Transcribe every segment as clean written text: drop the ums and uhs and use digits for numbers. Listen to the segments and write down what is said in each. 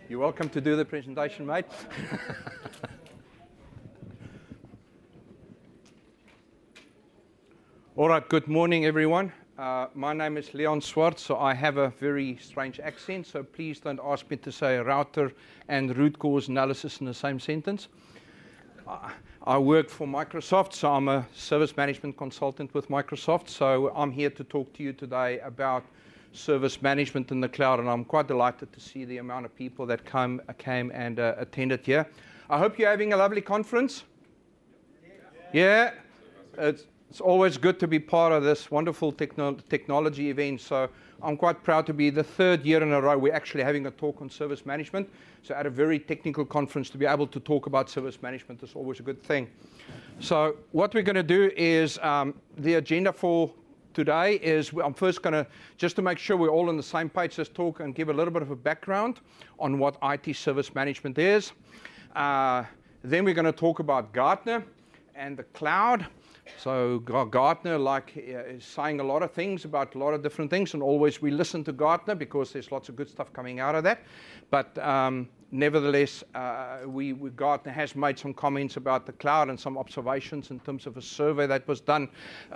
You're welcome to do the presentation, mate. All right, good morning, everyone. My name is Leon Swart, so I have a very strange accent, so please don't ask me to say router and root cause analysis in the same sentence. I work for Microsoft, so I'm a service management consultant with Microsoft, so I'm here to talk to you today about service management in the cloud, and I'm quite delighted to see the amount of people that came and attended here. I hope you're having a lovely conference. Yeah? It's always good to be part of this wonderful technology event, so I'm quite proud to be the third year in a row we're actually having a talk on service management. So at a very technical conference, to be able to talk about service management is always a good thing. So what we're going to do is the agenda for today is I'm first going to, just to make sure we're all on the same page, let's talk and give a little bit of a background on what IT service management is. Then we're going to talk about Gartner and the cloud. So Gartner is saying a lot of things about a lot of different things, and always we listen to Gartner because there's lots of good stuff coming out of that. But nevertheless, Gartner has made some comments about the cloud and some observations in terms of a survey that was done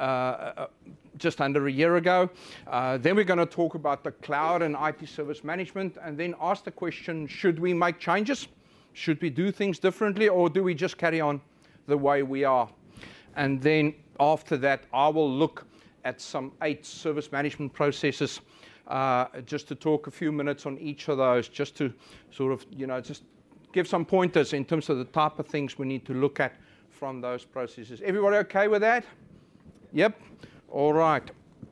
just under a year ago. Then we're going to talk about the cloud and IT service management, and then ask the question, should we make changes? Should we do things differently, or do we just carry on the way we are? And then after that, I will look at some 8 service management processes, just to talk a few minutes on each of those, just to sort of, just give some pointers in terms of the type of things we need to look at from those processes. Everybody okay with that? Yep. All right.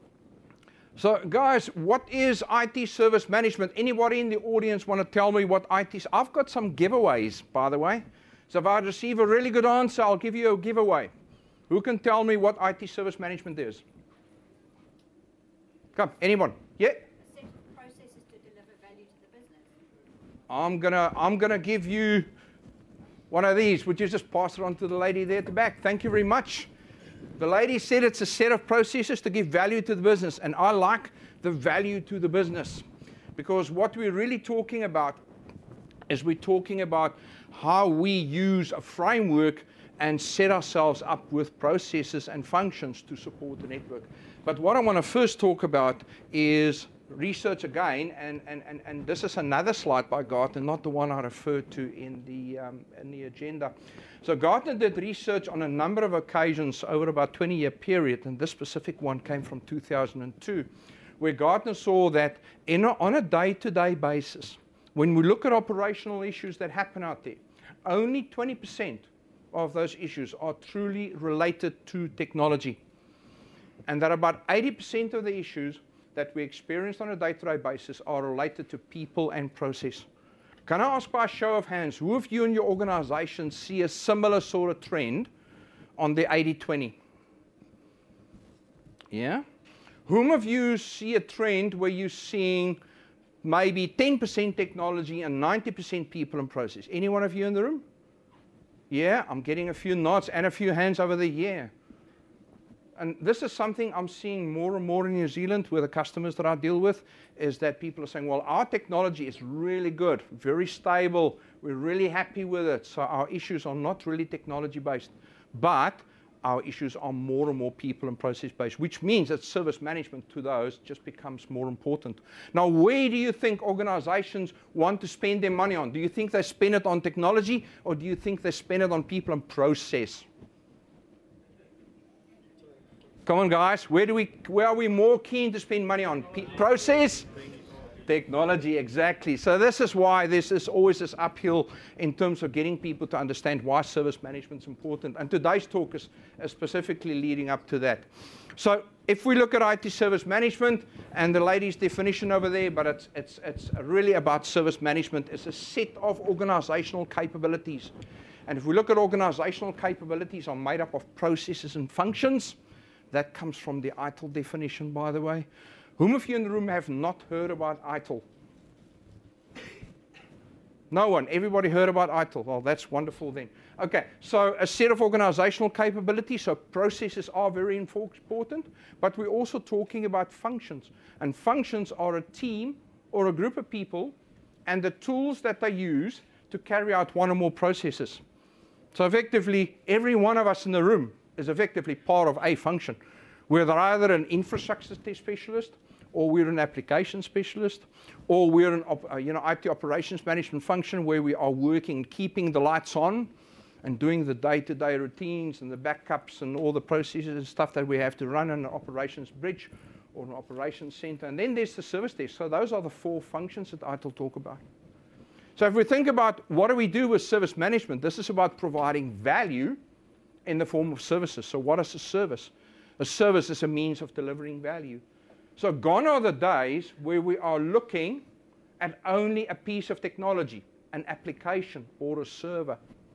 So, guys, what is IT service management? Anybody in the audience want to tell me what IT is? I've got some giveaways, by the way. So if I receive a really good answer, I'll give you a giveaway. Who can tell me what IT service management is? Come, anyone? Yeah? A set of processes to deliver value to the business. I'm gonna give you one of these. Would you just pass it on to the lady there at the back? Thank you very much. The lady said it's a set of processes to give value to the business, and I like the value to the business, because what we're really talking about is we're talking about how we use a framework and set ourselves up with processes and functions to support the network. But what I want to first talk about is research again, and this is another slide by Gartner, not the one I referred to in the agenda. So Gartner did research on a number of occasions over about a 20-year period, and this specific one came from 2002, where Gartner saw that on a day-to-day basis, when we look at operational issues that happen out there, only 20% of those issues are truly related to technology. And that about 80% of the issues that we experience on a day-to-day basis are related to people and process. Can I ask by a show of hands, who of you in your organization see a similar sort of trend on the 80-20? Yeah? Whom of you see a trend where you're seeing maybe 10% technology and 90% people and process? Any one of you in the room? Yeah, I'm getting a few nods and a few hands over the year. And this is something I'm seeing more and more in New Zealand with the customers that I deal with, is that people are saying, well, our technology is really good, very stable, we're really happy with it, so our issues are not really technology-based, but our issues are more and more people and process-based, which means that service management to those just becomes more important. Now, where do you think organizations want to spend their money on? Do you think they spend it on technology, or do you think they spend it on people and process? Come on, guys. Where are we more keen to spend money on? Process? Technology, exactly. So this is why this is always this uphill in terms of getting people to understand why service management is important. And today's talk is specifically leading up to that. So if we look at IT service management, and the lady's definition over there, but it's really about service management. It's a set of organizational capabilities. And if we look at organizational capabilities are made up of processes and functions. That comes from the ITIL definition, by the way. Whom of you in the room have not heard about ITIL? No one. Everybody heard about ITIL. Well, that's wonderful then. Okay, so a set of organizational capabilities. So processes are very important, but we're also talking about functions. And functions are a team or a group of people and the tools that they use to carry out one or more processes. So effectively, every one of us in the room is effectively part of a function. We're either an infrastructure specialist, or we're an application specialist, or we're an IT operations management function where we are working, keeping the lights on and doing the day-to-day routines and the backups and all the processes and stuff that we have to run in an operations bridge or an operations center. And then there's the service desk. So those are the 4 functions that ITIL talk about. So if we think about what do we do with service management, this is about providing value in the form of services. So what is a service? A service is a means of delivering value. So gone are the days where we are looking at only a piece of technology, an application or a server.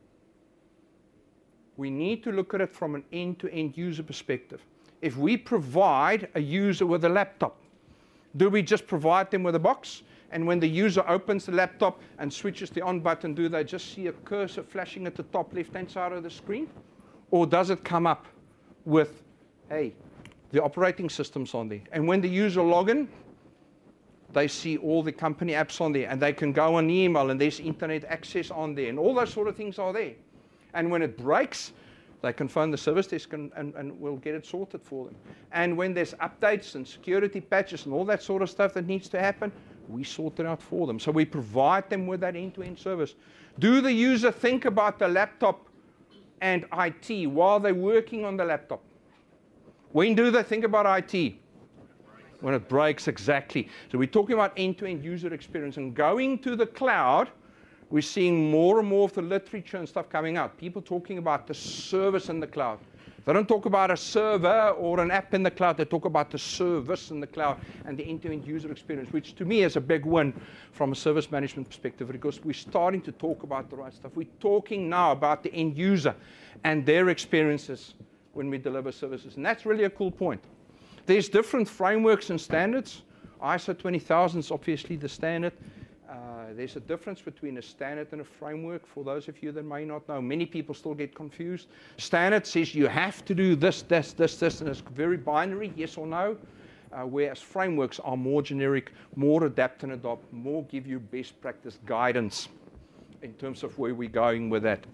We need to look at it from an end-to-end user perspective. If we provide a user with a laptop, do we just provide them with a box? And when the user opens the laptop and switches the on button, do they just see a cursor flashing at the top left-hand side of the screen? Or does it come up with, hey, the operating system's on there? And when the user log in, they see all the company apps on there, and they can go on email, and there's internet access on there, and all those sort of things are there. And when it breaks, they can phone the service desk and we'll get it sorted for them. And when there's updates and security patches and all that sort of stuff that needs to happen, we sort it out for them. So we provide them with that end-to-end service. Do the user think about the laptop and IT while they're working on the laptop? When do they think about IT? When it breaks, exactly. So we're talking about end-to-end user experience. And going to the cloud, we're seeing more and more of the literature and stuff coming out. People talking about the service in the cloud. They don't talk about a server or an app in the cloud. They talk about the service in the cloud and the end-to-end user experience, which to me is a big win from a service management perspective, because we're starting to talk about the right stuff. We're talking now about the end user and their experiences when we deliver services. And that's really a cool point. There's different frameworks and standards. ISO 20000 is obviously the standard. There's a difference between a standard and a framework, for those of you that may not know. Many people still get confused. Standard says you have to do this, and it's very binary, yes or no, whereas frameworks are more generic, more adapt and adopt, more give you best practice guidance in terms of where we're going with that.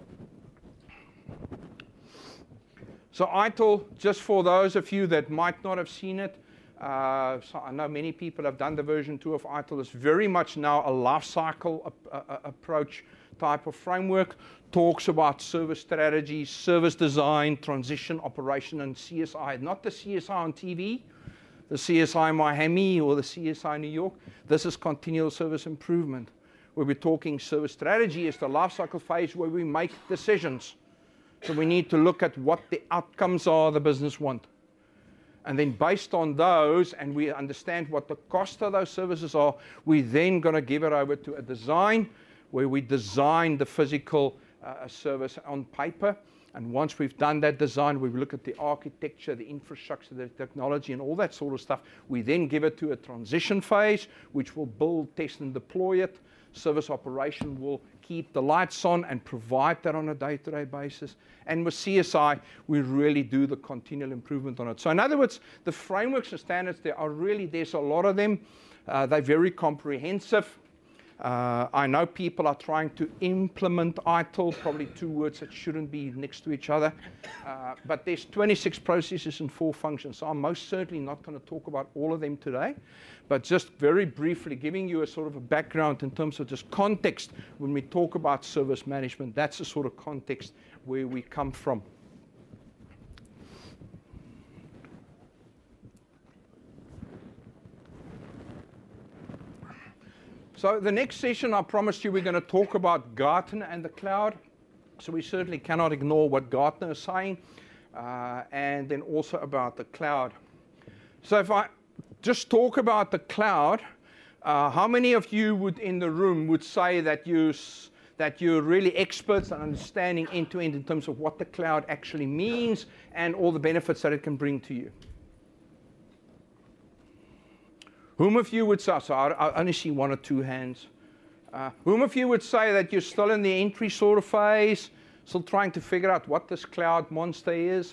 So ITIL, just for those of you that might not have seen it, so I know many people have done the version 2 of ITIL. It's very much now a life cycle approach type of framework. Talks about service strategy, service design, transition, operation, and CSI. Not the CSI on TV, the CSI Miami or the CSI New York. This is continual service improvement, where we're talking service strategy is the life cycle phase where we make decisions. So we need to look at what the outcomes are the business want. And then based on those, and we understand what the cost of those services are, we're then going to give it over to a design where we design the physical service on paper. And once we've done that design, we look at the architecture, the infrastructure, the technology, and all that sort of stuff. We then give it to a transition phase, which will build, test, and deploy it. Service operation will keep the lights on and provide that on a day-to-day basis. And with CSI, we really do the continual improvement on it. So in other words, the frameworks and standards, there's a lot of them. They're very comprehensive. I know people are trying to implement ITIL, probably 2 words that shouldn't be next to each other. But there's 26 processes and 4 functions. So I'm most certainly not going to talk about all of them today. But just very briefly, giving you a sort of a background in terms of just context when we talk about service management. That's the sort of context where we come from. So the next session, I promised you we're going to talk about Gartner and the cloud. So we certainly cannot ignore what Gartner is saying, and then also about the cloud. So if I just talk about the cloud, how many of you would in the room would say that you're really experts in understanding end-to-end in terms of what the cloud actually means and all the benefits that it can bring to you? Whom of you would say, so I only see 1 or 2 hands. Whom of you would say that you're still in the entry sort of phase, still trying to figure out what this cloud monster is?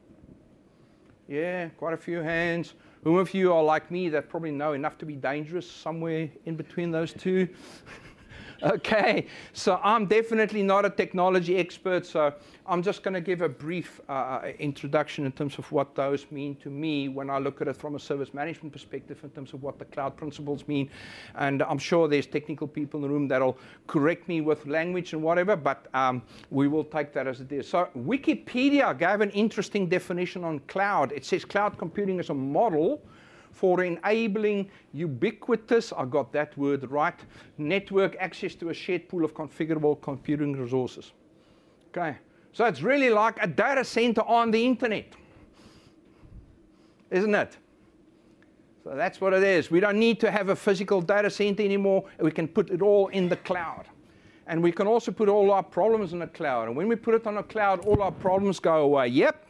Yeah, quite a few hands. Whom of you are like me that probably know enough to be dangerous, somewhere in between those two? Okay, so I'm definitely not a technology expert, so I'm just going to give a brief introduction in terms of what those mean to me when I look at it from a service management perspective in terms of what the cloud principles mean. And I'm sure there's technical people in the room that'll correct me with language and whatever, but we will take that as it is. So Wikipedia gave an interesting definition on cloud. It says cloud computing is a model for enabling ubiquitous, I got that word right, network access to a shared pool of configurable computing resources. Okay, so it's really like a data center on the internet, isn't it? So that's what it is. We don't need to have a physical data center anymore. We can put it all in the cloud. And we can also put all our problems in the cloud. And when we put it on the cloud, all our problems go away. Yep.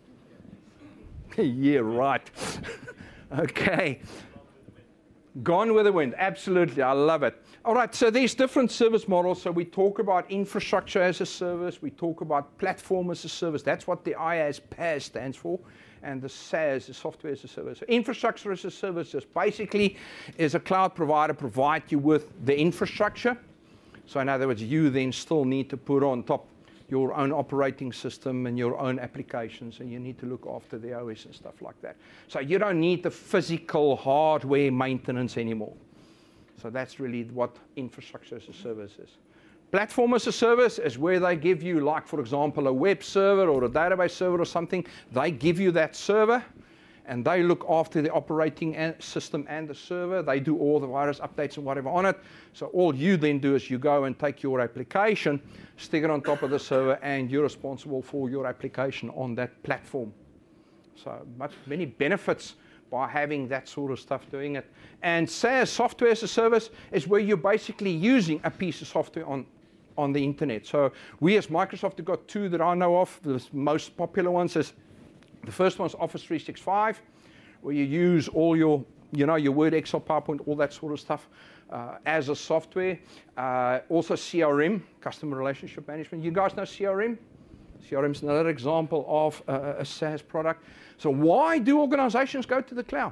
Yeah, right. Okay. Gone with the wind. Absolutely. I love it. All right. So there's different service models. So we talk about infrastructure as a service. We talk about platform as a service. That's what the IaaS stands for. And the SaaS is software as a service. So infrastructure as a service just basically is a cloud provider provide you with the infrastructure. So in other words, you then still need to put on top your own operating system and your own applications, and you need to look after the OS and stuff like that. So you don't need the physical hardware maintenance anymore. So that's really what infrastructure as a service is. Platform as a service is where they give you, like, for example, a web server or a database server or something. They give you that server, and they look after the operating system and the server. They do all the virus updates and whatever on it. So all you then do is you go and take your application, stick it on top of the server, and you're responsible for your application on that platform. So many benefits by having that sort of stuff doing it. And SaaS, software as a service, is where you're basically using a piece of software on the internet. So we as Microsoft have got two that I know of. The most popular ones is, the first one's Office 365, where you use all your, your Word, Excel, PowerPoint, all that sort of stuff as a software. Also CRM, Customer Relationship Management. You guys know CRM? CRM is another example of a SaaS product. So why do organizations go to the cloud?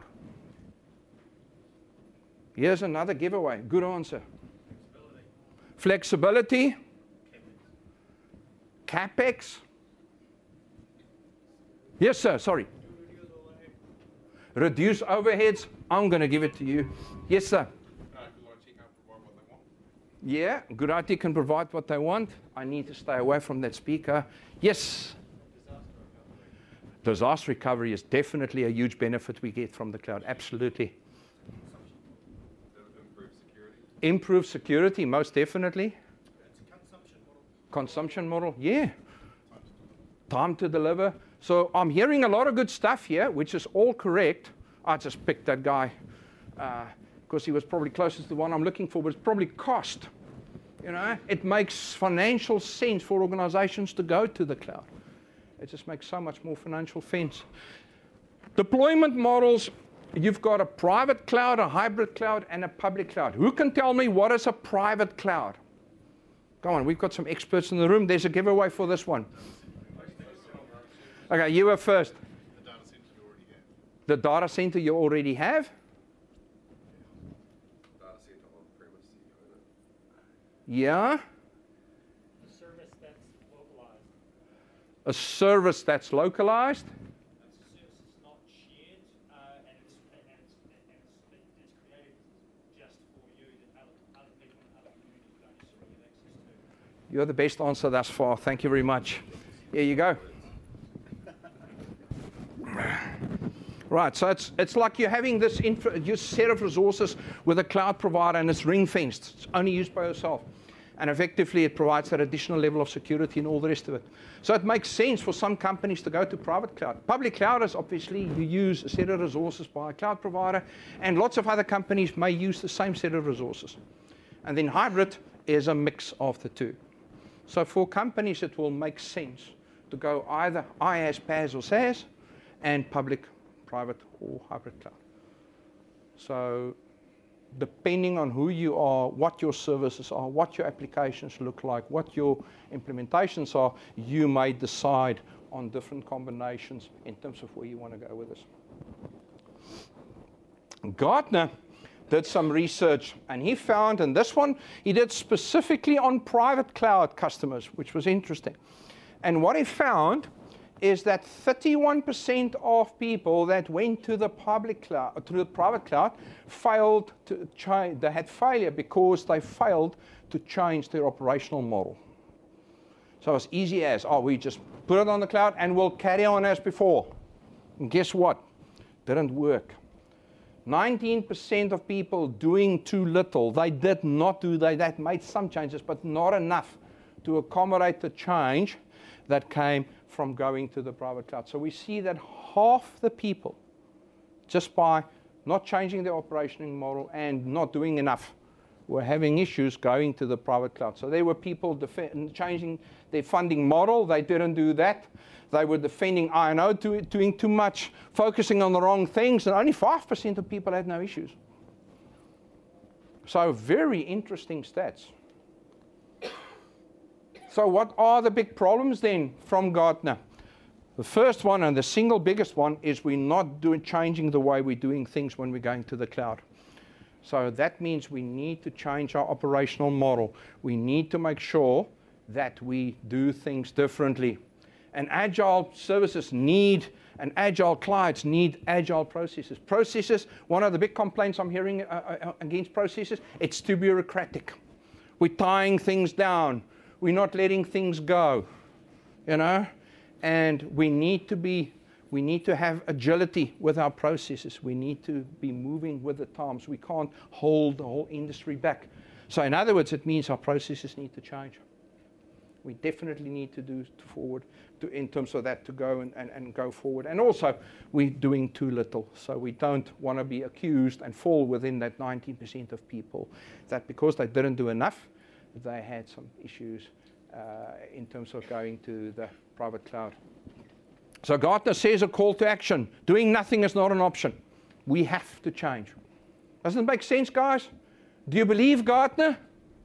Here's another giveaway. Good answer. Flexibility. CapEx. Yes, sir. Sorry. Reduce overheads. I'm going to give it to you. Yes, sir. Yeah, good IT can provide what they want. I need to stay away from that speaker. Yes. Disaster recovery is definitely a huge benefit we get from the cloud. Absolutely. Improve security, most definitely. Consumption model, yeah. Time to deliver. So I'm hearing a lot of good stuff here, which is all correct. I just picked that guy because he was probably closest to the one I'm looking for, but it's probably cost. It makes financial sense for organizations to go to the cloud. It just makes so much more financial sense. Deployment models, you've got a private cloud, a hybrid cloud, and a public cloud. Who can tell me what is a private cloud? Come on, we've got some experts in the room. There's a giveaway for this one. Okay, you were first. The data center you already have? Data center on-premise. Yeah. A service that's localized. A service that's localized? That's a service that's not shared, and it's created just for you that other people in other communities don't necessarily have access to. You're the best answer thus far. Thank you very much. Here you go. Right, so it's like you're having this your set of resources with a cloud provider, and it's ring-fenced. It's only used by yourself. And effectively, it provides that additional level of security and all the rest of it. So it makes sense for some companies to go to private cloud. Public cloud is obviously you use a set of resources by a cloud provider, and lots of other companies may use the same set of resources. And then hybrid is a mix of the two. So for companies, it will make sense to go either IaaS, PaaS, or SaaS, and public, private, or hybrid cloud. So depending on who you are, what your services are, what your applications look like, what your implementations are, you may decide on different combinations in terms of where you want to go with this. Gartner did some research, and he found, and this one he did specifically on private cloud customers, which was interesting. And what he found is that 31% of people that went to the public cloud, to the private cloud, failed to change. They had failure because they failed to change their operational model. So it's easy as, oh, we just put it on the cloud and we'll carry on as before. And guess what? Didn't work. 19% of people doing too little. They did not do, they made some changes, but not enough to accommodate the change that came from going to the private cloud. So we see that half the people, just by not changing their operating model and not doing enough, were having issues going to the private cloud. So there were people changing their funding model. They didn't do that. They were defending I&O, doing too much, focusing on the wrong things, and only 5% of people had no issues. So very interesting stats. So what are the big problems then from Gartner? The first one, and the single biggest one, is we're not changing the way we're doing things when we're going to the cloud. So that means we need to change our operational model. We need to make sure that we do things differently. And agile services need, and agile clients need agile processes. Processes, one of the big complaints I'm hearing against processes, it's too bureaucratic. We're tying things down. We're not letting things go, you know? And we need to have agility with our processes. We need to be moving with the times. We can't hold the whole industry back. So in other words, it means our processes need to change. We definitely need to do forward in terms of that to go and go forward. And also, we're doing too little. So we don't want to be accused and fall within that 19% of people that because they didn't do enough, they had some issues in terms of going to the private cloud. So Gartner says a call to action. Doing nothing is not an option. We have to change. Doesn't it make sense, guys? Do you believe Gartner?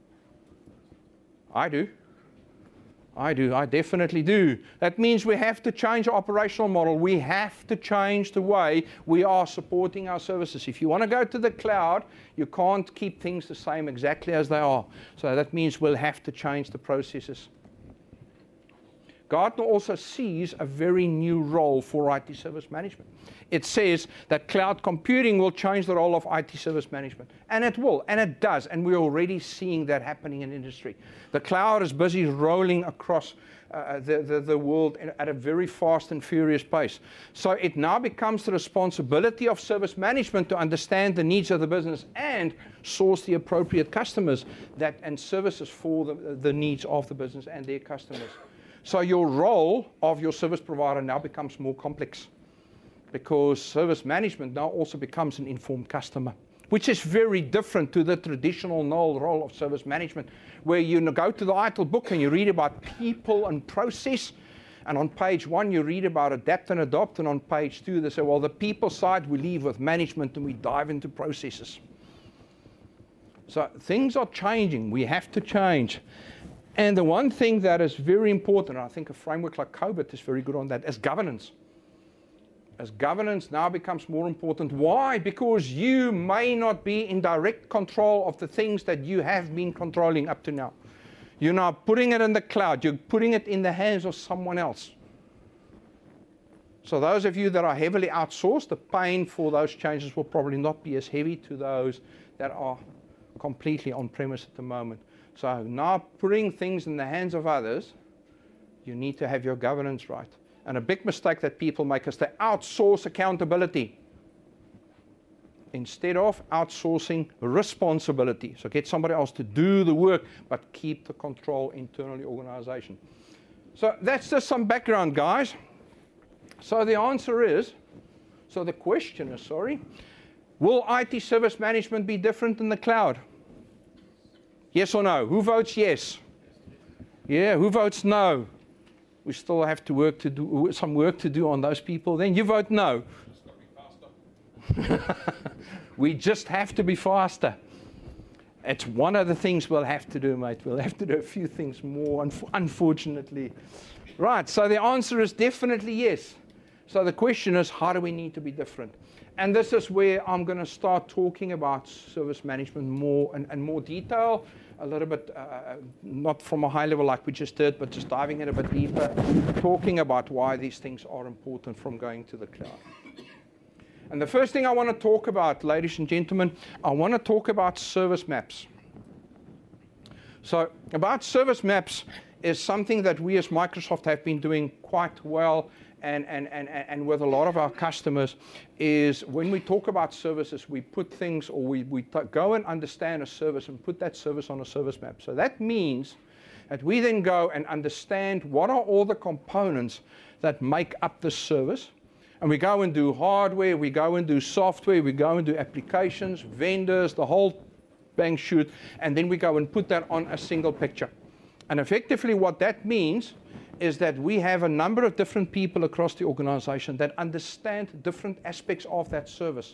I do. I definitely do. That means we have to change our operational model. We have to change the way we are supporting our services. If you want to go to the cloud, you can't keep things the same exactly as they are. So that means we'll have to change the processes. Gartner also sees a very new role for IT service management. It says that cloud computing will change the role of IT service management. And it will, and it does, and we're already seeing that happening in industry. The cloud is busy rolling across the world at a very fast and furious pace. So it now becomes the responsibility of service management to understand the needs of the business and source the appropriate customers and services for the needs of the business and their customers. So your role of your service provider now becomes more complex because service management now also becomes an informed customer, which is very different to the traditional role of service management, where you go to the ITIL book and you read about people and process, and on page 1 you read about adapt and adopt, and on page 2 they say, well, the people side we leave with management and we dive into processes. So things are changing. We have to change. And the one thing that is very important, I think a framework like COBIT is very good on that, is governance. As governance now becomes more important. Why? Because you may not be in direct control of the things that you have been controlling up to now. You're now putting it in the cloud. You're putting it in the hands of someone else. So those of you that are heavily outsourced, the pain for those changes will probably not be as heavy to those that are completely on-premise at the moment. So now putting things in the hands of others, you need to have your governance right. And a big mistake that people make is they outsource accountability instead of outsourcing responsibility. So get somebody else to do the work, but keep the control internally organization. So that's just some background, guys. So the answer is, the question is, will IT service management be different in the cloud? Yes or no? Who votes yes? Yeah, who votes no? We still have to some work to do on those people. Then you vote no. We just have to be faster. It's one of the things we'll have to do, mate. We'll have to do a few things more, unfortunately. Right, so the answer is definitely yes. So the question is, how do we need to be different? And this is where I'm going to start talking about service management more and more detail, a little bit, not from a high level like we just did, but just diving in a bit deeper, talking about why these things are important from going to the cloud. And the first thing I want to talk about, ladies and gentlemen, I want to talk about service maps. So about service maps is something that we as Microsoft have been doing quite well and with a lot of our customers, is when we talk about services, we put things, or we go and understand a service and put that service on a service map. So that means that we then go and understand what are all the components that make up the service. And we go and do hardware, we go and do software, we go and do applications, vendors, the whole bang shoot, and then we go and put that on a single picture. And effectively what that means is that we have a number of different people across the organization that understand different aspects of that service.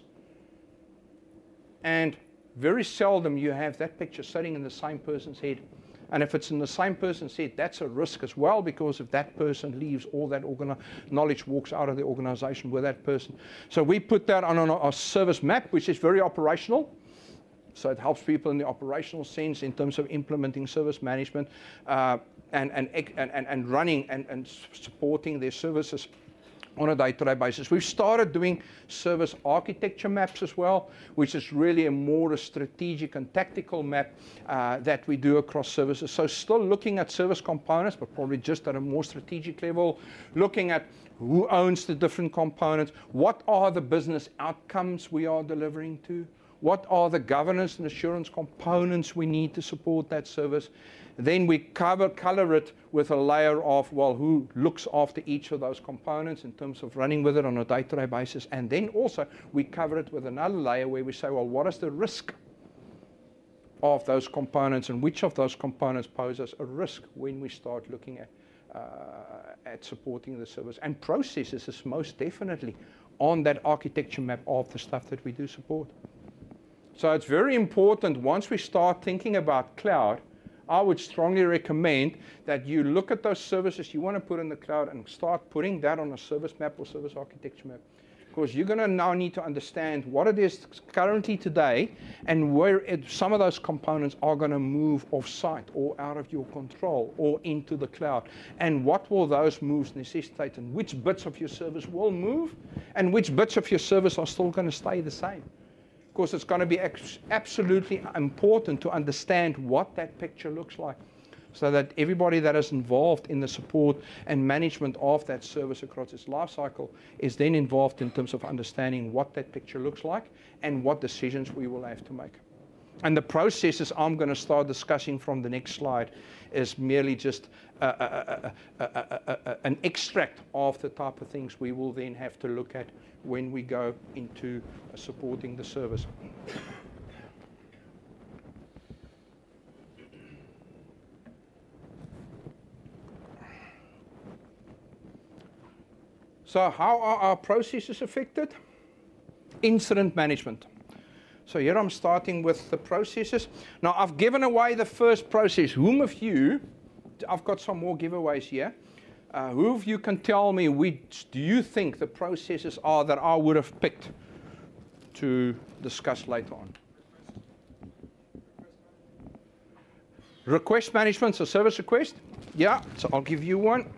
And very seldom you have that picture sitting in the same person's head. And if it's in the same person's head, that's a risk as well, because if that person leaves, all that knowledge walks out of the organization with that person. So we put that on a service map, which is very operational. So it helps people in the operational sense in terms of implementing service management and running and supporting their services on a day-to-day basis. We've started doing service architecture maps as well, which is really a strategic and tactical map that we do across services. So still looking at service components, but probably just at a more strategic level, looking at who owns the different components, what are the business outcomes we are delivering to, what are the governance and assurance components we need to support that service. Then we color it with a layer of, well, who looks after each of those components in terms of running with it on a day-to-day basis. And then also we cover it with another layer where we say, well, what is the risk of those components, and which of those components pose us a risk when we start looking at supporting the service. And processes is most definitely on that architecture map of the stuff that we do support. So it's very important, once we start thinking about cloud, I would strongly recommend that you look at those services you want to put in the cloud and start putting that on a service map or service architecture map. Because you're going to now need to understand what it is currently today and where some of those components are going to move off-site or out of your control or into the cloud. And what will those moves necessitate, and which bits of your service will move and which bits of your service are still going to stay the same. Of course, it's going to be absolutely important to understand what that picture looks like, so that everybody that is involved in the support and management of that service across its life cycle is then involved in terms of understanding what that picture looks like and what decisions we will have to make. And the processes I'm going to start discussing from the next slide is merely just an extract of the type of things we will then have to look at when we go into supporting the service. So how are our processes affected? Incident management. So here I'm starting with the processes. Now I've given away the first process. Whom of you, I've got some more giveaways here. Who of you can tell me which do you think the processes are that I would have picked to discuss later on? Request management, so service request. Yeah, so I'll give you one.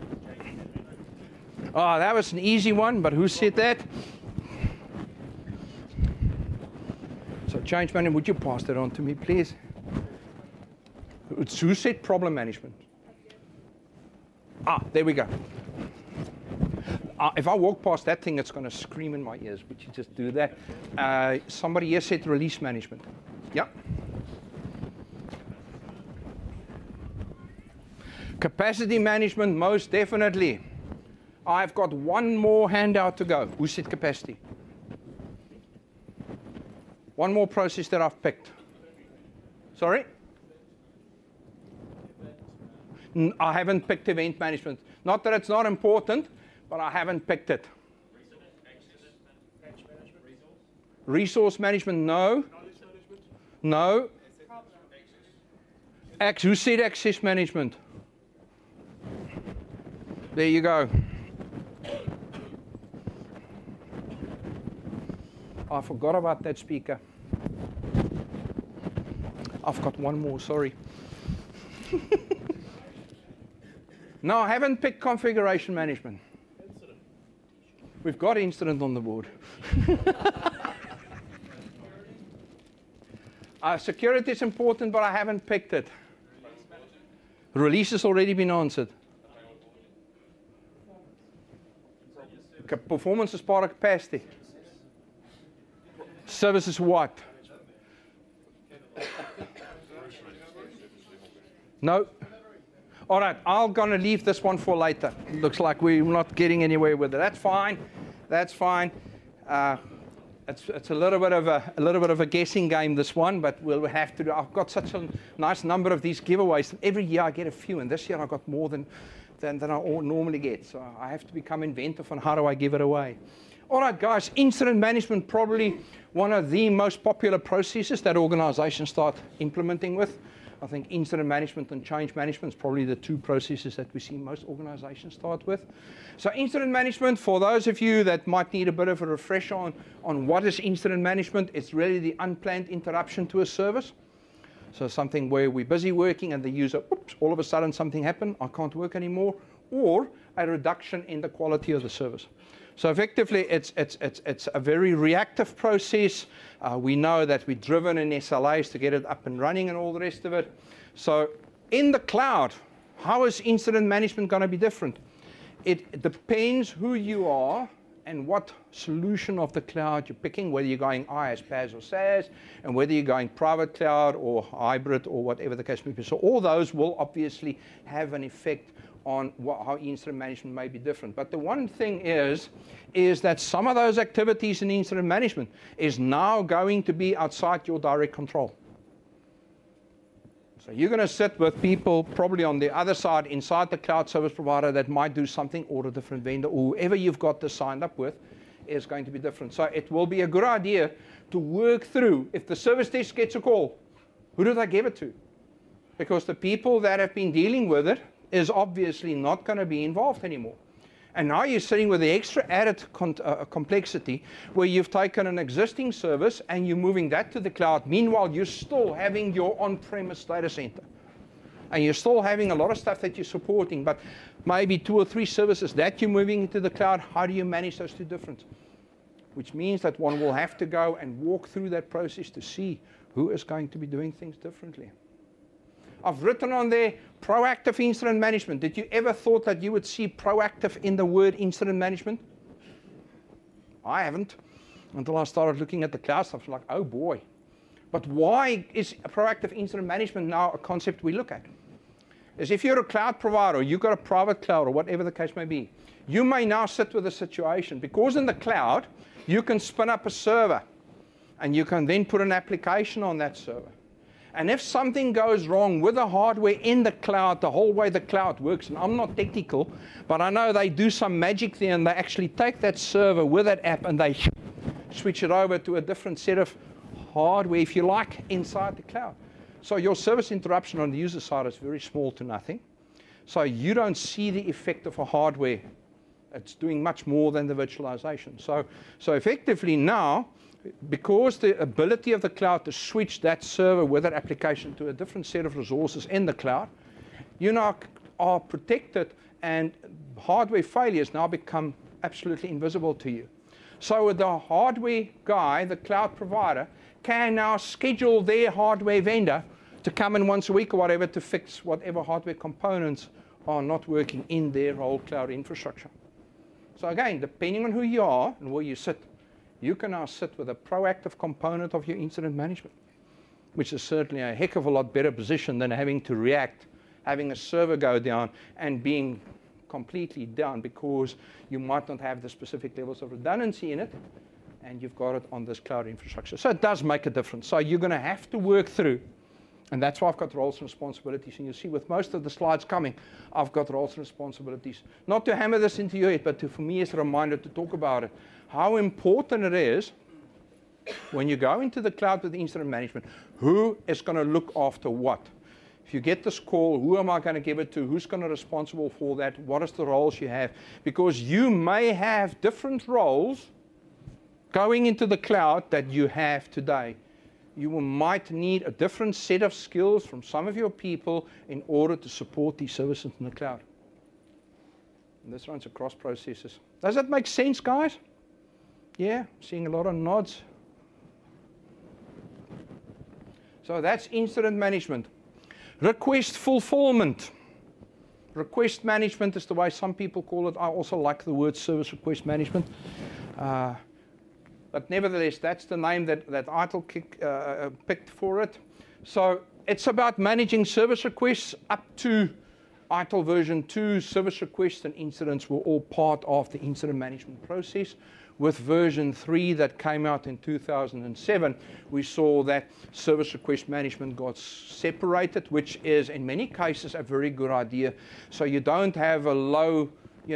Oh, that was an easy one, but who said that? So change management, would you pass that on to me, please? Who said problem management? Ah, there we go. If I walk past that thing, it's going to scream in my ears. Would you just do that? Somebody here said release management. Yeah. Capacity management, most definitely. I've got one more handout to go. Who said capacity? One more process that I've picked. Sorry? I haven't picked event management. Not that it's not important, but I haven't picked it. Resource management, no. No. Who said access management? There you go. I forgot about that speaker. I've got one more, sorry. No, I haven't picked configuration management. We've got incident on the board. Security is important, but I haven't picked it. Release has already been answered. Performance is part of capacity. Service is what? No. All right, I'm going to leave this one for later. Looks like we're not getting anywhere with it. That's fine. That's fine. It's a little bit of a guessing game, this one, but we'll have to do. I've got such a nice number of these giveaways, and every year I get a few, and this year I got more than I normally get. So I have to become inventive on how do I give it away. All right, guys, incident management, probably one of the most popular processes that organizations start implementing with. I think incident management and change management is probably the two processes that we see most organizations start with. So incident management, for those of you that might need a bit of a refresher on what is incident management, it's really the unplanned interruption to a service. So something where we're busy working and the user, oops, all of a sudden something happened, I can't work anymore, or a reduction in the quality of the service. So effectively, it's a very reactive process. We know that we're driven in SLAs to get it up and running and all the rest of it. So in the cloud, how is incident management going to be different? It depends who you are and what solution of the cloud you're picking, whether you're going IaaS, PaaS, or SaaS, and whether you're going private cloud or hybrid or whatever the case may be. So all those will obviously have an effect on how incident management may be different. But the one thing is that some of those activities in incident management is now going to be outside your direct control. So you're going to sit with people probably on the other side inside the cloud service provider that might do something, or a different vendor, or whoever you've got this signed up with is going to be different. So it will be a good idea to work through, if the service desk gets a call, who do they give it to? Because the people that have been dealing with it is obviously not going to be involved anymore. And now you're sitting with the extra added complexity where you've taken an existing service and you're moving that to the cloud. Meanwhile, you're still having your on-premise data center. And you're still having a lot of stuff that you're supporting, but maybe 2 or 3 services that you're moving into the cloud. How do you manage those two different? Which means that one will have to go and walk through that process to see who is going to be doing things differently. I've written on there proactive incident management. Did you ever thought that you would see proactive in the word incident management? I haven't. Until I started looking at the cloud stuff, I was like, oh boy. But why is proactive incident management now a concept we look at? Is if you're a cloud provider, or you've got a private cloud, or whatever the case may be, you may now sit with a situation, because in the cloud, you can spin up a server, and you can then put an application on that server. And if something goes wrong with the hardware in the cloud, the whole way the cloud works, and I'm not technical, but I know they do some magic there, and they actually take that server with that app and they switch it over to a different set of hardware, if you like, inside the cloud. So your service interruption on the user side is very small to nothing. So you don't see the effect of a hardware. It's doing much more than the virtualization. So effectively now, because the ability of the cloud to switch that server with that application to a different set of resources in the cloud, you now are protected, and hardware failures now become absolutely invisible to you. So the hardware guy, the cloud provider, can now schedule their hardware vendor to come in once a week or whatever to fix whatever hardware components are not working in their whole cloud infrastructure. So again, depending on who you are and where you sit, you can now sit with a proactive component of your incident management, which is certainly a heck of a lot better position than having to react, having a server go down and being completely down because you might not have the specific levels of redundancy in it, and you've got it on this cloud infrastructure. So it does make a difference. So you're going to have to work through, and that's why I've got roles and responsibilities. And you'll see with most of the slides coming, I've got roles and responsibilities. Not to hammer this into your head, but for me as a reminder to talk about it. How important it is when you go into the cloud with the incident management, who is going to look after what? If you get this call, who am I going to give it to? Who's going to be responsible for that? What is the roles you have? Because you may have different roles going into the cloud that you have today. You might need a different set of skills from some of your people in order to support these services in the cloud. And this runs across processes. Does that make sense, guys? Yeah, seeing a lot of nods. So that's incident management. Request fulfillment. Request management is the way some people call it. I also like the word service request management. But nevertheless, that's the name that ITIL picked for it. So it's about managing service requests up to ITIL version 2. Service requests and incidents were all part of the incident management process. With version 3 that came out in 2007, we saw that service request management got separated, which is in many cases a very good idea. So you don't have a low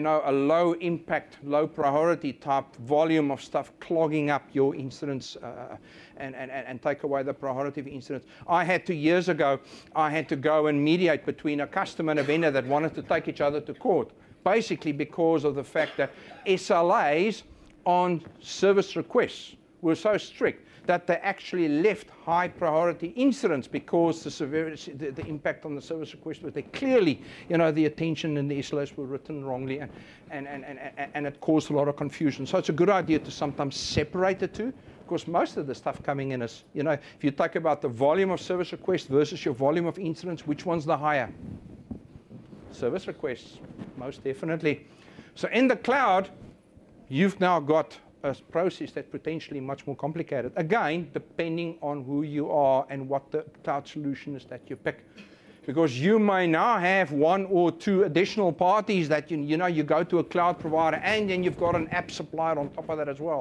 impact, low priority type volume of stuff clogging up your incidents and take away the priority of incidents. Years ago, I had to go and mediate between a customer and a vendor that wanted to take each other to court, basically because of the fact that SLAs on service requests were so strict that they actually left high priority incidents because the severity, the impact on the service request was there. Clearly, the attention and the SLAs were written wrongly and it caused a lot of confusion. So it's a good idea to sometimes separate the two, because most of the stuff coming in is, if you talk about the volume of service requests versus your volume of incidents, which one's the higher? Service requests, most definitely. So in the cloud, you've now got a process that's potentially much more complicated. Again, depending on who you are and what the cloud solution is that you pick. Because you may now have one or two additional parties that you go to a cloud provider, and then you've got an app supplier on top of that as well.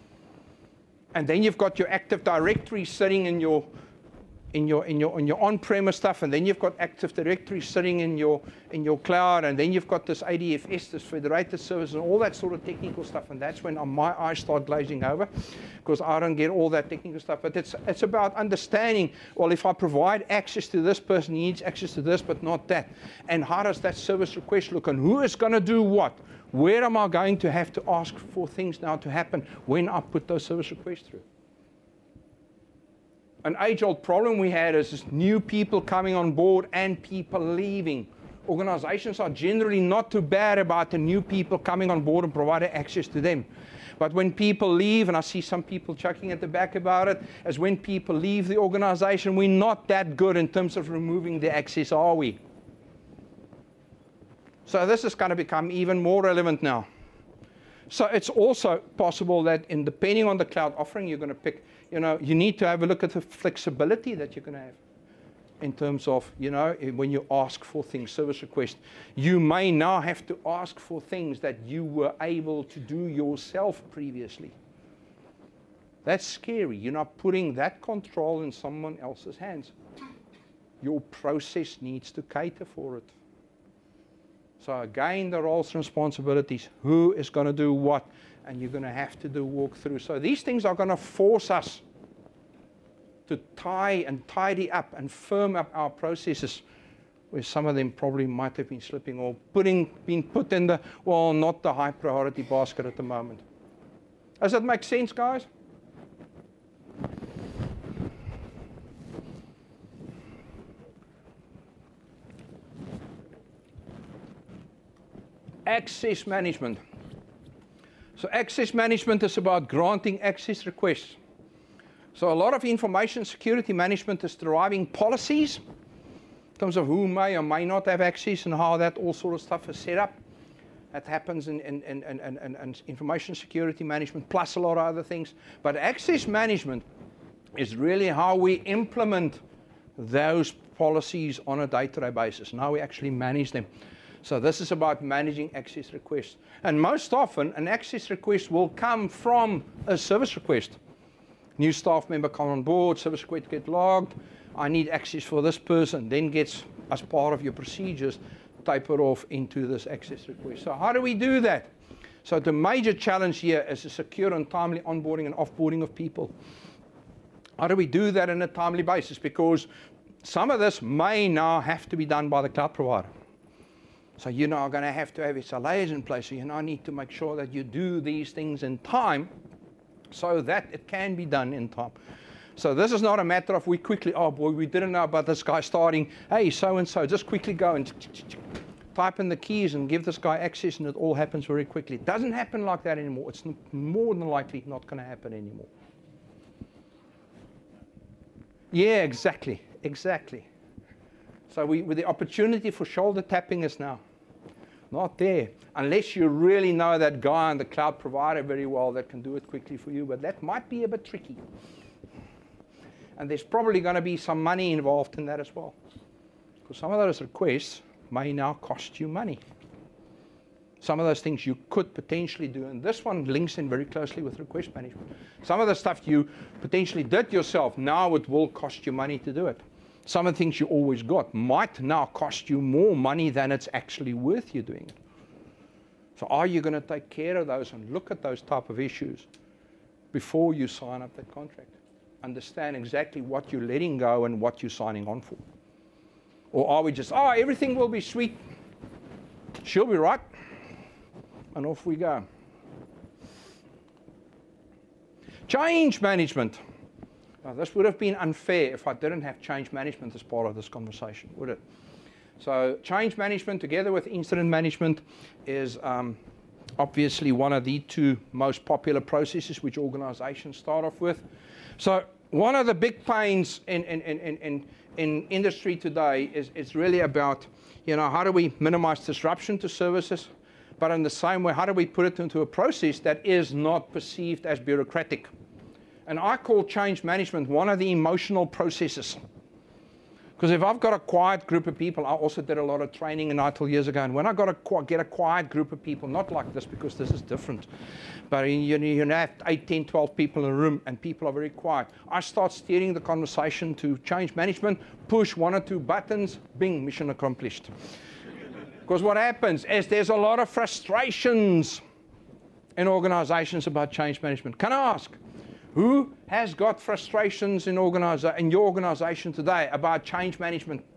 And then you've got your Active Directory sitting in your on-premise stuff, and then you've got Active Directory sitting in your cloud, and then you've got this ADFS, this federated service, and all that sort of technical stuff. And that's when my eyes start glazing over, because I don't get all that technical stuff. But it's about understanding, well, if I provide access to this person, he needs access to this, but not that. And how does that service request look, and who is going to do what? Where am I going to have to ask for things now to happen when I put those service requests through? An age-old problem we had is new people coming on board and people leaving. Organizations are generally not too bad about the new people coming on board and providing access to them. But when people leave, and I see some people chucking at the back about it, as when people leave the organization, we're not that good in terms of removing the access, are we? So this is going to become even more relevant now. So it's also possible that depending on the cloud offering you're going to pick, you need to have a look at the flexibility that you're going to have in terms of, when you ask for things, service requests. You may now have to ask for things that you were able to do yourself previously. That's scary. You're not putting that control in someone else's hands. Your process needs to cater for it. So again, the roles and responsibilities, who is going to do what, and you're going to have to do walkthrough. So these things are going to force us to tie and tidy up and firm up our processes, where some of them probably might have been slipping or being put in the, well, not the high priority basket at the moment. Does that make sense, guys? Access management. So access management is about granting access requests. So a lot of information security management is deriving policies in terms of who may or may not have access and how that all sort of stuff is set up. That happens in information security management, plus a lot of other things. But access management is really how we implement those policies on a day-to-day basis and how we actually manage them. So this is about managing access requests. And most often, an access request will come from a service request. New staff member come on board, service request get logged. I need access for this person, then gets, as part of your procedures, tapered off into this access request. So how do we do that? So the major challenge here is a secure and timely onboarding and offboarding of people. How do we do that on a timely basis? Because some of this may now have to be done by the cloud provider. So you're now going to have SLAs in place. So you now need to make sure that you do these things in time so that it can be done in time. So this is not a matter of we quickly, oh boy, we didn't know about this guy starting, hey, so-and-so, just quickly go and type in the keys and give this guy access, and it all happens very quickly. It doesn't happen like that anymore. It's more than likely not going to happen anymore. Yeah, exactly. So with the opportunity for shoulder tapping is now not there, unless you really know that guy and the cloud provider very well that can do it quickly for you, but that might be a bit tricky. And there's probably going to be some money involved in that as well, because some of those requests may now cost you money. Some of those things you could potentially do, and this one links in very closely with request management. Some of the stuff you potentially did yourself, now it will cost you money to do it. Some of the things you always got might now cost you more money than it's actually worth you doing it. So are you going to take care of those and look at those type of issues before you sign up that contract? Understand exactly what you're letting go and what you're signing on for. Or are we just, oh, everything will be sweet, she'll be right, and off we go. Change management. Now, this would have been unfair if I didn't have change management as part of this conversation, would it? So change management together with incident management is obviously one of the two most popular processes which organizations start off with. So one of the big pains in industry today is really about, how do we minimize disruption to services, but in the same way, how do we put it into a process that is not perceived as bureaucratic? And I call change management one of the emotional processes. Because if I've got a quiet group of people, I also did a lot of training in ITIL years ago, and when I get a quiet group of people, not like this because this is different, but you have 8, 10, 12 people in a room and people are very quiet, I start steering the conversation to change management, push 1 or 2 buttons, bing, mission accomplished. Because what happens is there's a lot of frustrations in organizations about change management. Can I ask, who has got frustrations in your organization today about change management?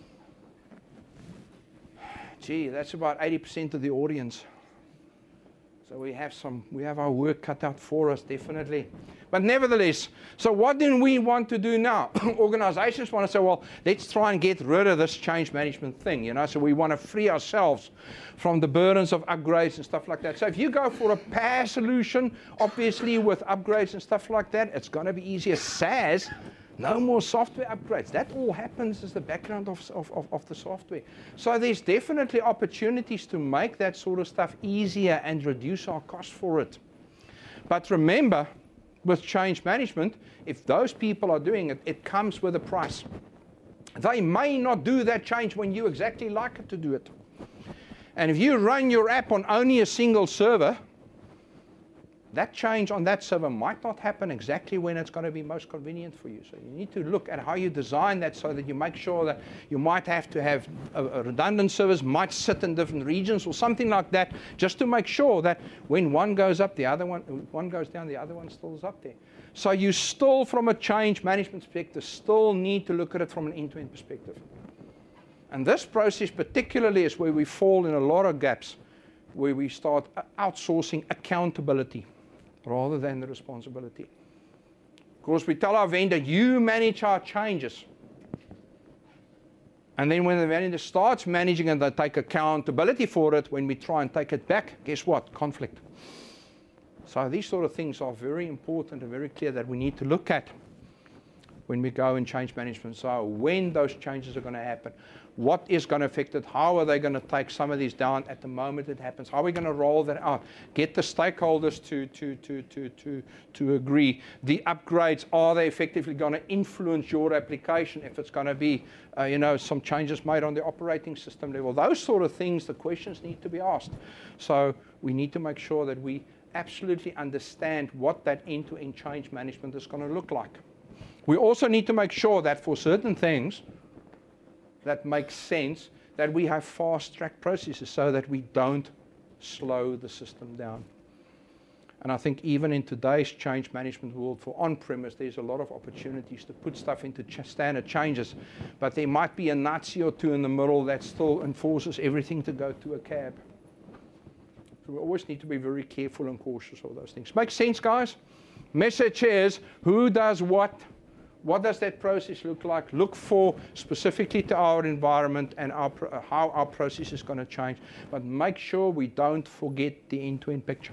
Gee, that's about 80% of the audience. So we have our work cut out for us, definitely. But nevertheless, so what do we want to do now? Organizations want to say, well, let's try and get rid of this change management thing, So we want to free ourselves from the burdens of upgrades and stuff like that. So if you go for a PaaS solution, obviously with upgrades and stuff like that, it's going to be easier. SaaS, no more software upgrades. That all happens as the background of the software. So there's definitely opportunities to make that sort of stuff easier and reduce our cost for it. But remember, with change management, if those people are doing it, it comes with a price. They may not do that change when you exactly like it to do it. And if you run your app on only a single server, that change on that server might not happen exactly when it's going to be most convenient for you. So you need to look at how you design that so that you make sure that you might have to have a redundant service, might sit in different regions or something like that, just to make sure that when one goes up, the other one goes down, the other one still is up there. So you still, from a change management perspective, still need to look at it from an end-to-end perspective. And this process particularly is where we fall in a lot of gaps, where we start outsourcing accountability rather than the responsibility. Of course, we tell our vendor, you manage our changes. And then when the vendor starts managing and they take accountability for it, when we try and take it back, guess what? Conflict. So these sort of things are very important and very clear that we need to look at when we go in change management. So when those changes are going to happen, what is going to affect it, how are they going to take some of these down at the moment it happens, how are we going to roll that out, get the stakeholders to agree, the upgrades, are they effectively going to influence your application if it's going to be, some changes made on the operating system level, those sort of things, the questions need to be asked. So we need to make sure that we absolutely understand what that end-to-end change management is going to look like. We also need to make sure that for certain things that make sense, that we have fast-track processes so that we don't slow the system down. And I think even in today's change management world for on-premise, there's a lot of opportunities to put stuff into standard changes, but there might be a Nazi or two in the middle that still enforces everything to go to a cab. So we always need to be very careful and cautious of those things. Makes sense, guys? Message is, who does what? What does that process look like? Look for specifically to our environment and how our process is going to change. But make sure we don't forget the end-to-end picture.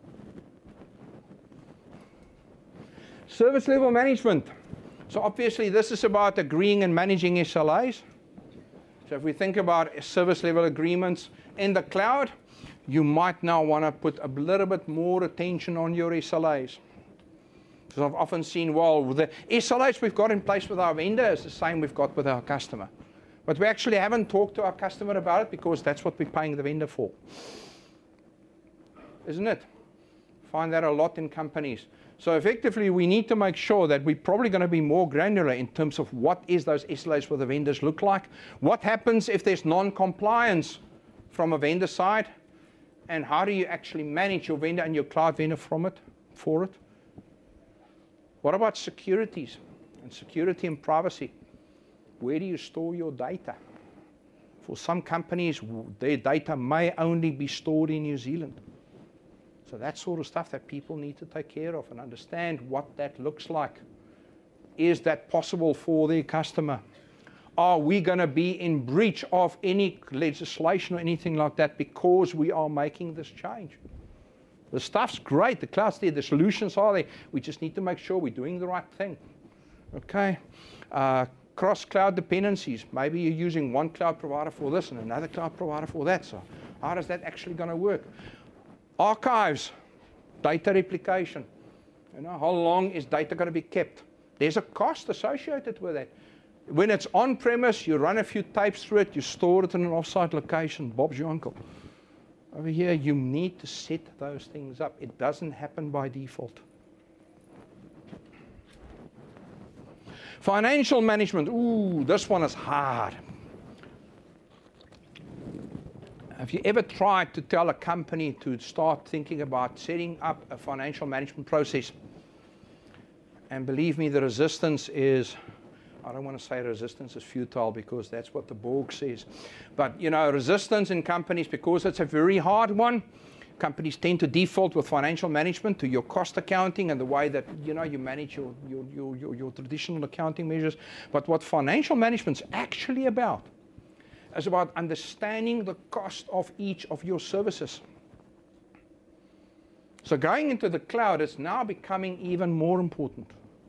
Service level management. So obviously this is about agreeing and managing SLAs. So if we think about service level agreements in the cloud, you might now want to put a little bit more attention on your SLAs. Because I've often seen, well, the SLAs we've got in place with our vendor is the same we've got with our customer. But we actually haven't talked to our customer about it because that's what we're paying the vendor for. Isn't it? Find that a lot in companies. So effectively, we need to make sure that we're probably going to be more granular in terms of what is those SLAs for the vendors look like. What happens if there's non-compliance from a vendor side? And how do you actually manage your vendor and your cloud vendor for it? What about securities and security and privacy? Where do you store your data? For some companies, their data may only be stored in New Zealand. So that sort of stuff that people need to take care of and understand what that looks like. Is that possible for their customer? Are we going to be in breach of any legislation or anything like that because we are making this change? The stuff's great, the cloud's there, the solutions are there. We just need to make sure we're doing the right thing. Okay? Cross-cloud dependencies. Maybe you're using one cloud provider for this and another cloud provider for that. So how is that actually going to work? Archives, data replication. You know, how long is data going to be kept? There's a cost associated with that. When it's on-premise, you run a few tapes through it, you store it in an off-site location. Bob's your uncle. Over here, you need to set those things up. It doesn't happen by default. Financial management. Ooh, this one is hard. Have you ever tried to tell a company to start thinking about setting up a financial management process? And believe me, the resistance is, I don't want to say resistance is futile because that's what the Borg says. But, you know, resistance in companies, because it's a very hard one, companies tend to default with financial management to your cost accounting and the way that, you know, you manage your traditional accounting measures. But what financial management's actually about is about understanding the cost of each of your services. So going into the cloud is now becoming even more important.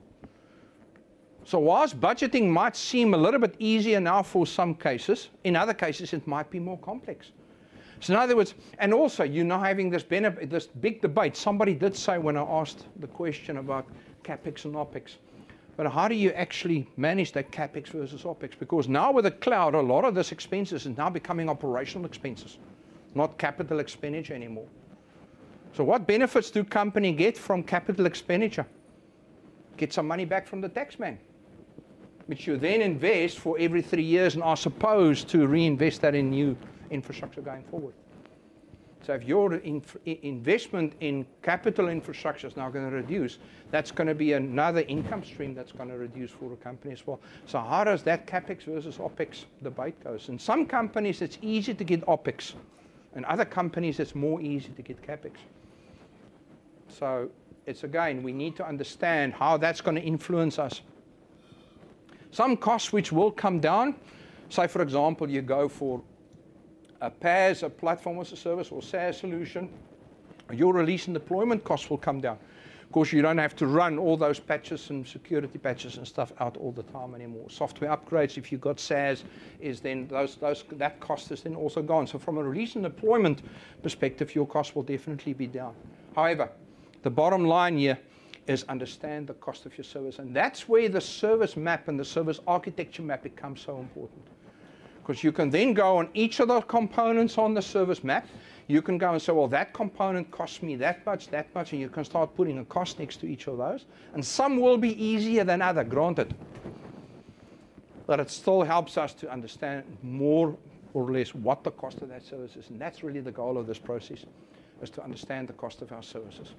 So whilst budgeting might seem a little bit easier now for some cases, in other cases it might be more complex. So in other words, and also you're now having this big debate. Somebody did say when I asked the question about CapEx and OpEx, but how do you actually manage that CapEx versus OpEx? Because now with the cloud, a lot of this expenses is now becoming operational expenses, not capital expenditure anymore. So what benefits do companies get from capital expenditure? Get some money back from the tax man, which you then invest for every 3 years and are supposed to reinvest that in new infrastructure going forward. So if your investment in capital infrastructure is now going to reduce, that's going to be another income stream that's going to reduce for a company as well. So how does that CapEx versus OpEx debate go? In some companies, it's easy to get OpEx. In other companies, it's more easy to get CapEx. So it's, again, we need to understand how that's going to influence us. Some costs which will come down, say, for example, you go for a PaaS, a platform as a service, or SaaS solution, your release and deployment costs will come down. Of course, you don't have to run all those patches and security patches and stuff out all the time anymore. Software upgrades, if you've got SaaS, is then that cost is then also gone. So from a release and deployment perspective, your cost will definitely be down. However, the bottom line here is understand the cost of your service. And that's where the service map and the service architecture map becomes so important. Because you can then go on each of the components on the service map. You can go and say, well, that component costs me that much, and you can start putting a cost next to each of those. And some will be easier than others, granted. But it still helps us to understand more or less what the cost of that service is. And that's really the goal of this process, is to understand the cost of our services.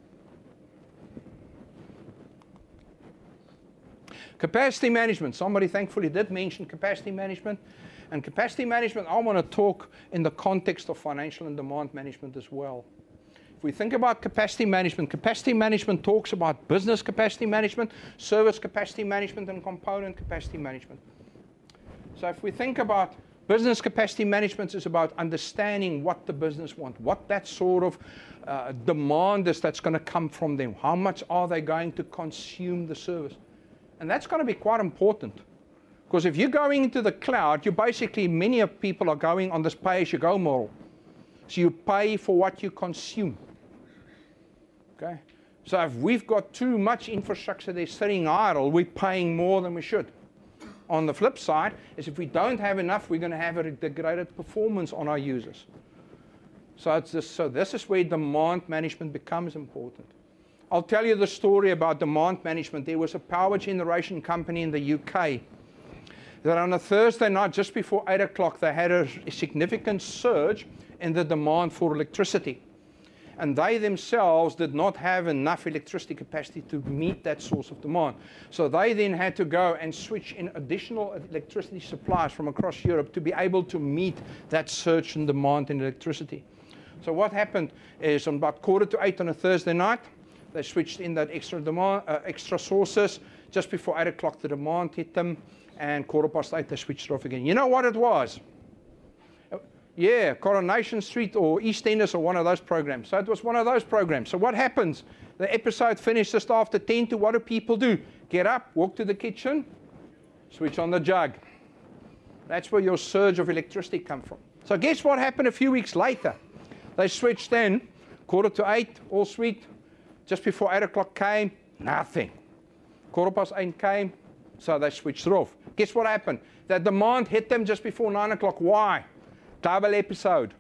Capacity management. Somebody thankfully did mention capacity management. And capacity management, I want to talk in the context of financial and demand management as well. If we think about capacity management talks about business capacity management, service capacity management, and component capacity management. So if we think about business capacity management, is about understanding what the business wants, what that sort of demand is that's going to come from them. How much are they going to consume the service? And that's going to be quite important. Because if you're going into the cloud, you basically, many of people are going on this pay-as-you-go model. So you pay for what you consume. Okay? So if we've got too much infrastructure there sitting idle, we're paying more than we should. On the flip side, is if we don't have enough, we're going to have a degraded performance on our users. So this is where demand management becomes important. I'll tell you the story about demand management. There was a power generation company in the UK that on a Thursday night, just before 8 o'clock, they had a significant surge in the demand for electricity. And they themselves did not have enough electricity capacity to meet that source of demand. So they then had to go and switch in additional electricity supplies from across Europe to be able to meet that surge in demand in electricity. So what happened is on about 7:45 on a Thursday night, they switched in that extra demand, extra sources. Just before 8 o'clock, the demand hit them, and 8:15 they switched it off again. You know what it was? Yeah, Coronation Street or EastEnders or one of those programs. So it was one of those programs. So what happens? The episode finished just after 10 to what do people do? Get up, walk to the kitchen, switch on the jug. That's where your surge of electricity come from. So guess what happened a few weeks later? They switched in, 7:45, all sweet. Just before 8 o'clock came, nothing. 8:15 came, so they switched it off. Guess what happened? That demand hit them just before 9 o'clock. Why? Double episode.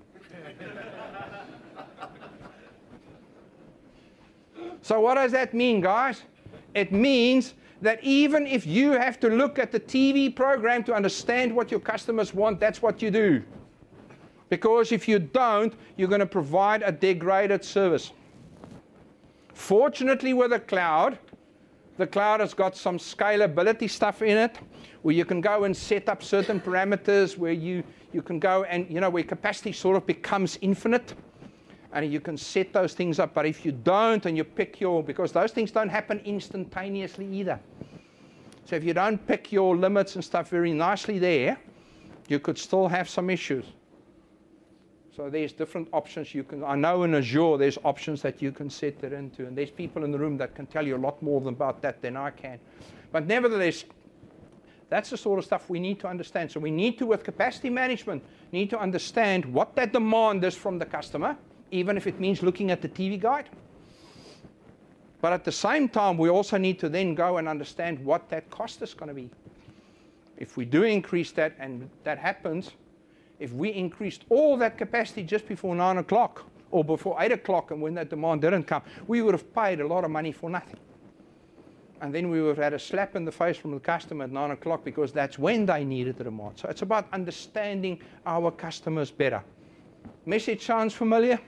So what does that mean, guys? It means that even if you have to look at the TV program to understand what your customers want, that's what you do. Because if you don't, you're going to provide a degraded service. Fortunately, with the cloud has got some scalability stuff in it, where you can go and set up certain parameters, where you can go and, where capacity sort of becomes infinite, and you can set those things up. But if you don't, and you pick because those things don't happen instantaneously either. So if you don't pick your limits and stuff very nicely there, you could still have some issues. So there's different options you can, I know in Azure there's options that you can set it into, and there's people in the room that can tell you a lot more about that than I can. But nevertheless, that's the sort of stuff we need to understand. So we need to, with capacity management, need to understand what that demand is from the customer, even if it means looking at the TV guide. But at the same time, we also need to then go and understand what that cost is going to be. If we do increase that, and that happens, if we increased all that capacity just before 9 o'clock or before 8 o'clock, and when that demand didn't come, we would have paid a lot of money for nothing. And then we would have had a slap in the face from the customer at 9 o'clock, because that's when they needed the demand. So it's about understanding our customers better. Message sounds familiar?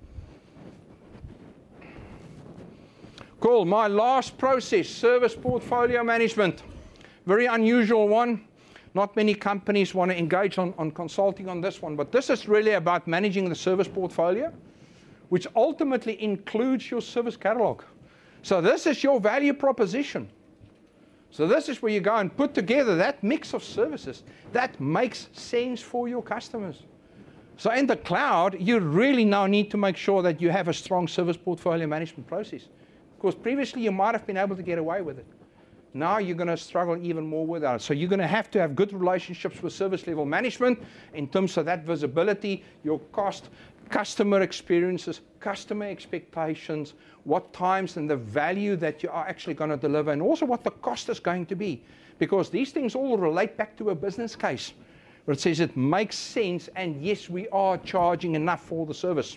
Cool. My last process, service portfolio management. Very unusual one. Not many companies want to engage on consulting on this one, but this is really about managing the service portfolio, which ultimately includes your service catalog. So this is your value proposition. So this is where you go and put together that mix of services that makes sense for your customers. So in the cloud, you really now need to make sure that you have a strong service portfolio management process. Because previously you might have been able to get away with it. Now you're going to struggle even more with that. So you're going to have good relationships with service level management in terms of that visibility, your cost, customer experiences, customer expectations, what times and the value that you are actually going to deliver, and also what the cost is going to be. Because these things all relate back to a business case, where it says it makes sense, and yes, we are charging enough for the service.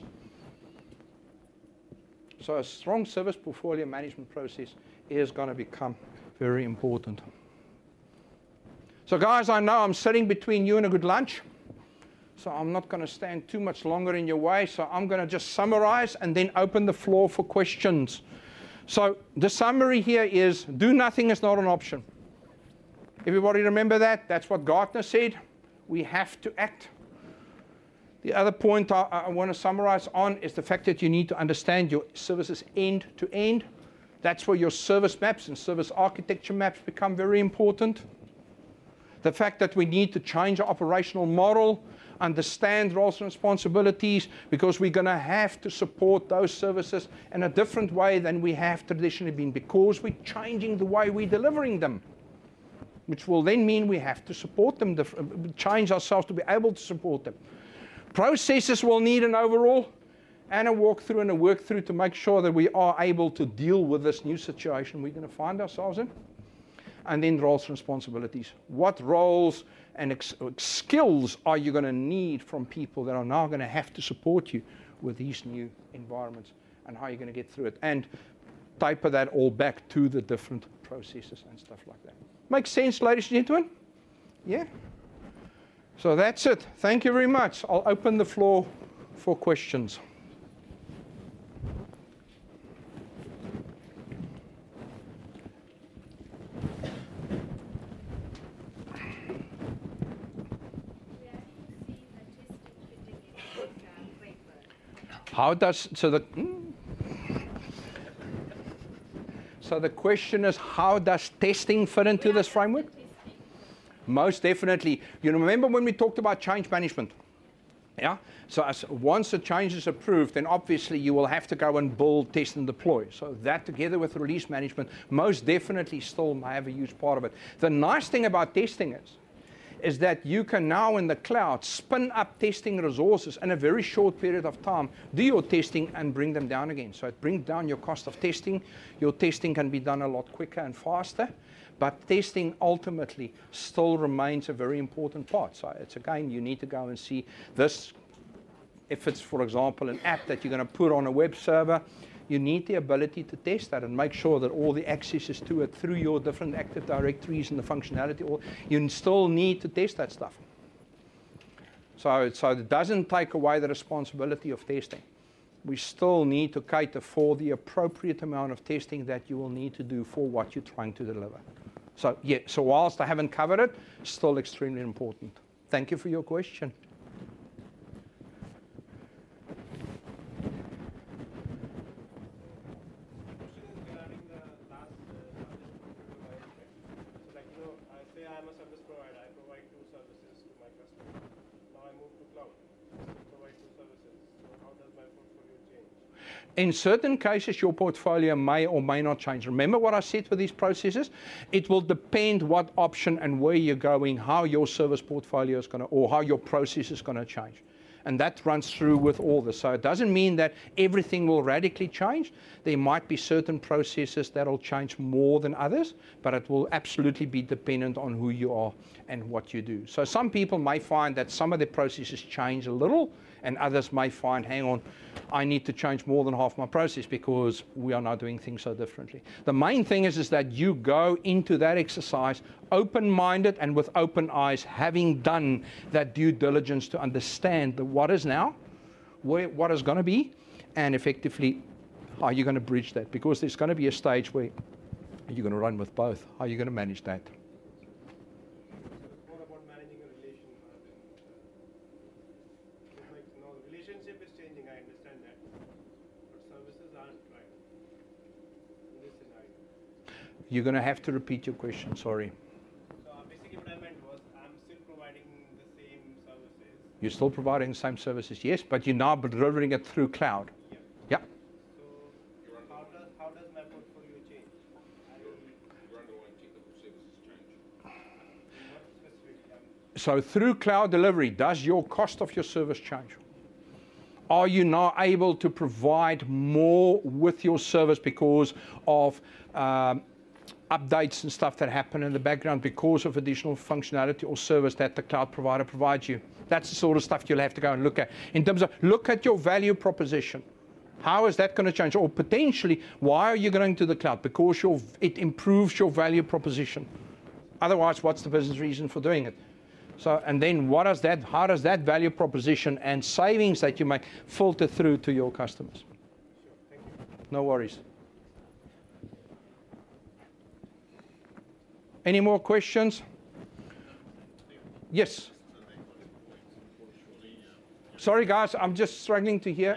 So a strong service portfolio management process is going to become very important. So guys, I know I'm sitting between you and a good lunch, so I'm not going to stand too much longer in your way, so I'm going to just summarize and then open the floor for questions. So the summary here is, do nothing is not an option. Everybody remember that? That's what Gartner said. We have to act. The other point I want to summarize on is the fact that you need to understand your services end to end. That's where your service maps and service architecture maps become very important. The fact that we need to change our operational model, understand roles and responsibilities, because we're going to have to support those services in a different way than we have traditionally been, because we're changing the way we're delivering them, which will then mean we have to support them, change ourselves to be able to support them. Processes will need an overall and a walkthrough and a workthrough to make sure that we are able to deal with this new situation we're going to find ourselves in. And then roles and responsibilities. What roles and skills are you going to need from people that are now going to have to support you with these new environments, and how are you going to get through it? And taper that all back to the different processes and stuff like that. Makes sense, ladies and gentlemen? Yeah? So that's it. Thank you very much. I'll open the floor for questions. How does, so the question is, how does testing fit into this framework? Most definitely. You remember when we talked about change management? Yeah? So once a change is approved, then obviously you will have to go and build, test, and deploy. So that together with release management most definitely still may have a huge part of it. The nice thing about testing is that you can now in the cloud spin up testing resources in a very short period of time, do your testing and bring them down again. So it brings down your cost of testing. Your testing can be done a lot quicker and faster, but testing ultimately still remains a very important part. So it's again, you need to go and see this. If it's, for example, an app that you're going to put on a web server, you need the ability to test that and make sure that all the accesses to it through your different Active Directories and the functionality, you still need to test that stuff. So it doesn't take away the responsibility of testing. We still need to cater for the appropriate amount of testing that you will need to do for what you're trying to deliver. So yeah, so whilst I haven't covered it, still extremely important. Thank you for your question. In certain cases, your portfolio may or may not change. Remember what I said for these processes? It will depend what option and where you're going, how your service portfolio is going to, or how your process is going to change. And that runs through with all this. So it doesn't mean that everything will radically change. There might be certain processes that will change more than others, but it will absolutely be dependent on who you are and what you do. So some people may find that some of the processes change a little, and others may find, hang on, I need to change more than half my process because we are now doing things so differently. The main thing is that you go into that exercise open-minded and with open eyes, having done that due diligence to understand the what is now, what is going to be, and effectively how you're going to bridge that. Because there's going to be a stage where you're going to run with both. How are you going to manage that? You're going to have to repeat your question, sorry. So basically what I meant was I'm still providing the same services. You're still providing the same services, yes, but you're now delivering it through cloud. Yeah. Yeah. So how does my portfolio change? You're undergoing technical services change. What specific? So through cloud delivery, does your cost of your service change? Are you now able to provide more with your service because of updates and stuff that happen in the background because of additional functionality or service that the cloud provider provides you? That's the sort of stuff you'll have to go and look at. In terms of, look at your value proposition. How is that going to change? Or potentially, why are you going to the cloud? Because it improves your value proposition. Otherwise, what's the business reason for doing it? So, and then how does that value proposition and savings that you make filter through to your customers? No worries. Any more questions? Yes. Sorry, guys, I'm just struggling to hear.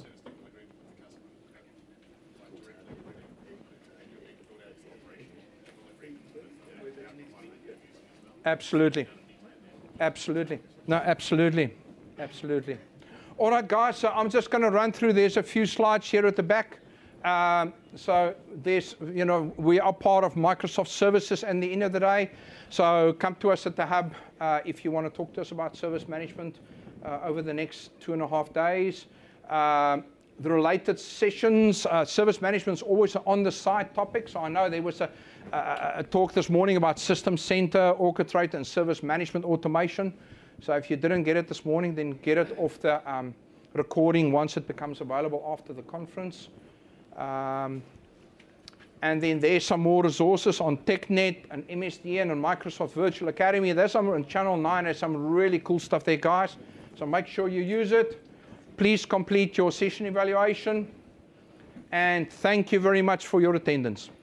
Absolutely. Absolutely. No, absolutely. Absolutely. All right, guys, so I'm just going to run through. There's a few slides here at the back. So there's, we are part of Microsoft Services at the end of the day. So come to us at the hub if you want to talk to us about service management over the next 2.5 days. The related sessions, service management is always on the side topic. So I know there was a talk this morning about System Center, Orchestrate, and Service Management Automation. So if you didn't get it this morning, then get it off the recording once it becomes available after the conference. And then there's some more resources on TechNet and MSDN and Microsoft Virtual Academy. There's some on Channel 9. There's some really cool stuff there, guys. So make sure you use it. Please complete your session evaluation. And thank you very much for your attendance.